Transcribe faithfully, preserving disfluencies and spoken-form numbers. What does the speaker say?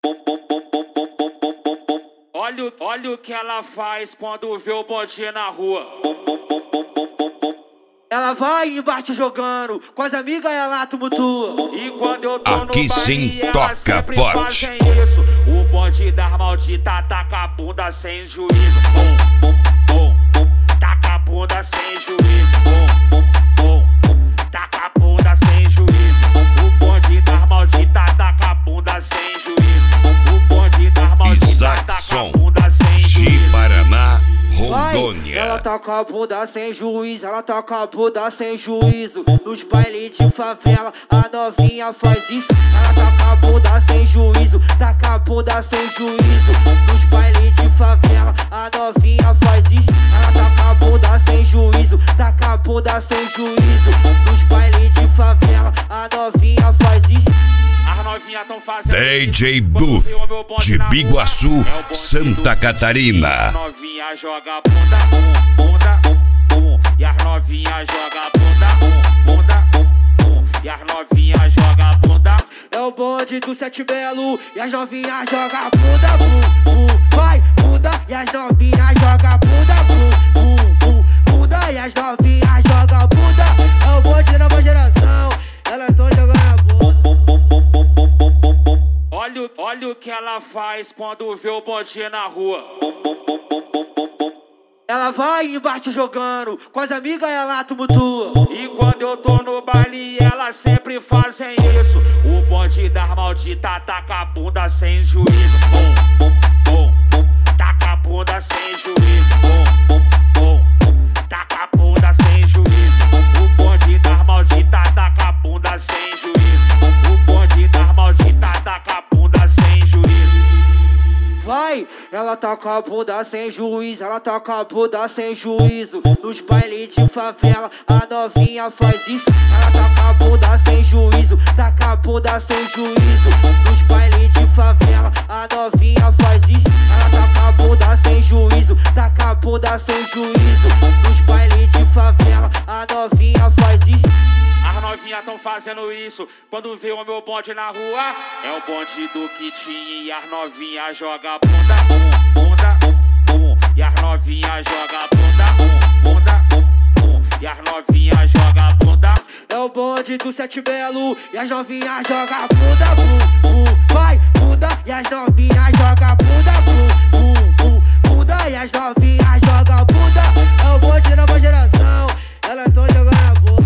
Olha, olha o que ela faz quando vê o bonde na rua. Ela vai embaixo jogando, com as amigas ela tumultua. E quando eu tô Aqui no sim baile, toca elas sempre forte. fazem isso. O bonde das malditas taca a bunda sem juízo. Bum, bum, bum, bum. Taca a bunda sem juízo. Bum, bum, bum, bum. Taca a bunda sem juízo. O bonde das malditas taca a bunda sem juízo. O bonde das malditas taca a bunda sem juízo. de Paraná, Vai, Rondônia. ela toca a bunda sem juízo, ela toca a bunda sem juízo. Nos bailes de favela, a novinha faz isso. Ela toca a bunda sem juízo, taca a bunda sem juízo. Nos bailes de favela, a novinha faz isso. Ela toca a bunda sem juízo, taca a bunda sem juízo. Nos bailes de favela, a novinha faz isso. As novinhas tão fazendo D J isso. Duff, Quando vê o meu bonde de na rua, Biguaçu, é o bonde Santa do- Catarina. As novinhas joga bunda, bum, bunda, bum, bum. E as novinhas joga bunda, bum, bunda, bum, bum. E as novinhas joga bunda. É o bonde do Sete Belo e as novinhas joga bunda, bum, bum. Vai, bunda, e as novinhas joga bunda, bum, bum, bum. Bunda, e as novinhas joga bunda. É o bonde da nova geração, elas tão jogando a bunda. Olha, o- olha o que ela faz quando vê o bonde na rua. Ela vai embaixo jogando, com as amigas ela tumultua. E quando eu tô no baile, elas sempre fazem isso. O bonde das malditas taca a bunda sem juízo. Bum, bum, bum, bum. Taca a bunda sem juízo. Bum, bum, bum, bum. Taca a bunda sem juízo. O bonde das malditas taca a bunda sem juízo. O bonde das malditas taca a bunda sem juízo. Vai, ela toca a bunda sem juízo, ela toca a bunda sem juízo. Nos bailes de favela, a novinha faz isso. Ela toca a bunda sem juízo, taca a bunda sem juízo. Nos bailes de favela, a novinha faz isso. Ela toca a bunda sem juízo, taca a bunda sem juízo. Nos bailes de favela, a novinha faz isso. As novinhas tão fazendo isso quando vê o meu bonde na rua. É o bonde do Kitinho e as novinhas joga bunda, bum, bunda, bum, bum. E as novinhas joga bunda, bum, bunda, bum, bum. E as novinhas joga bunda. É o bonde do Sete Belo e as novinhas joga bunda, bum, bum. Vai, bunda, e as novinhas joga bunda, bum, bum, bum. Bunda, e as novinhas joga bunda. É o bonde da nova geração, elas tão jogando a bunda.